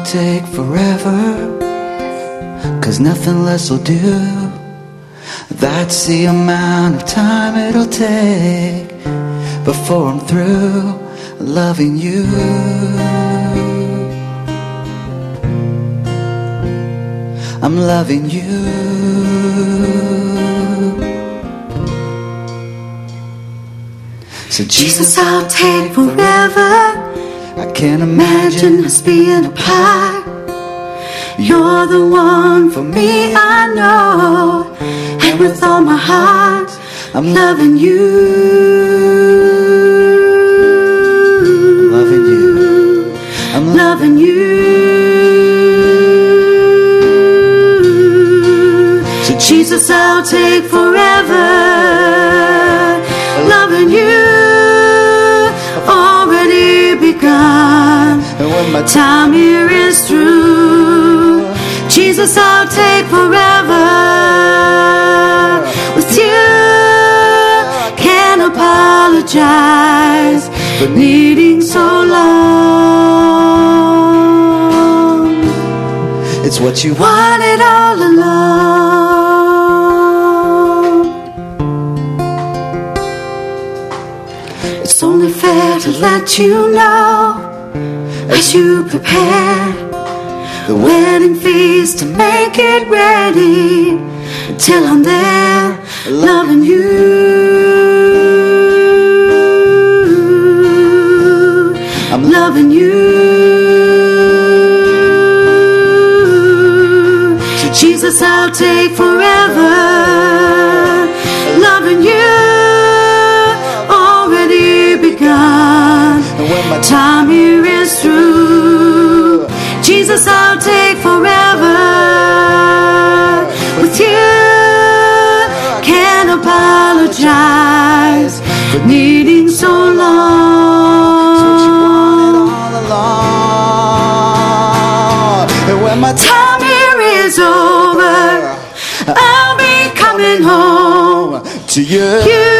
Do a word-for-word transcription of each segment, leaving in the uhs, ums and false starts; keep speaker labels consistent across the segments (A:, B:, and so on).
A: take forever, 'cause nothing less will do. That's the amount of time it'll take before I'm through loving you. I'm loving you. So Jesus, I'll take forever. I can't imagine us being apart. You're the one for me, I know. And with all my heart, I'm loving you. I'm loving you. I'm loving you. So Jesus, I'll take forever. Loving you. I've already begun. And when my time here is through, Jesus, I'll take forever. With you, can't apologize for needing so long. It's what you wanted all along. It's only fair to let you know, as you prepare the wedding feast to make it ready, until I'm there loving you. I'm loving you. So Jesus, I'll take forever. Loving you, already begun. And when my time here is through, Jesus, I'll take forever. With you, can't apologize for needing so long. So you wanted all along. And when my time here is over, I'll be coming home to you. you.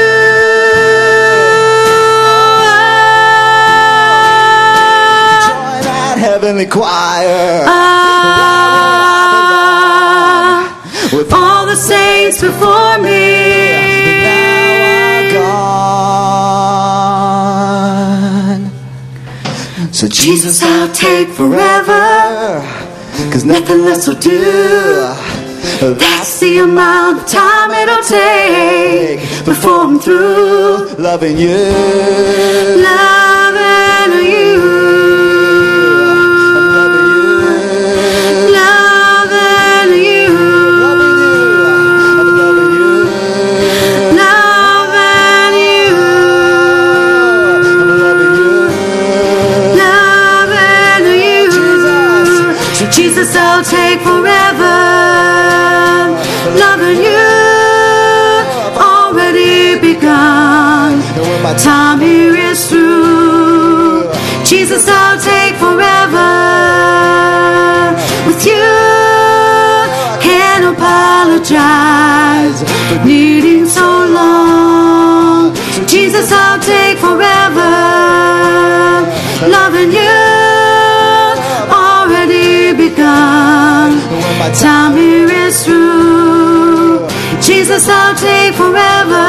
A: Join that heavenly choir. Ah, with all the saints before me. So Jesus, I'll take forever, 'cause nothing less will do. That's the amount of time it'll take before I'm through loving you. Loving you. Loving you. Loving you. Loving you. Jesus, I'll take forever. Loving you, already begun. And when my time here is through, Jesus, I'll take forever. With you, can't apologize for needing so long. So Jesus, I'll take forever. Loving you, begun. When my time here is through, Jesus, I'll take forever.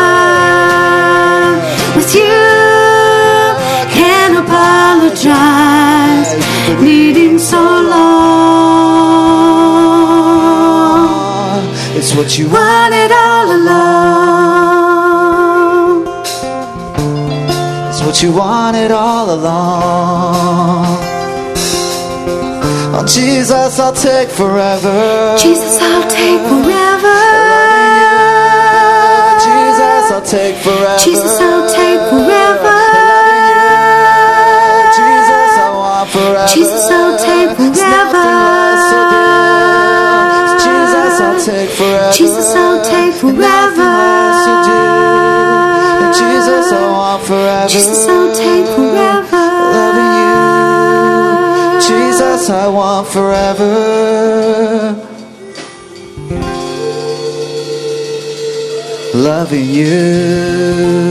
A: With you, can't apologize for needing so long. It's what you wanted all along. It's what you wanted all along. Oh, Jesus, I'll take forever.
B: Jesus, I'll take forever.
A: Jesus, I'll take forever.
B: Jesus, I'll take forever.
A: Jesus, I want forever.
B: Jesus, I'll take forever.
A: Jesus, I'll take forever.
B: Jesus, I'll take forever.
A: Jesus, I want forever.
B: Jesus, I'll take forever.
A: Loving you. Jesus, I want forever. Loving you.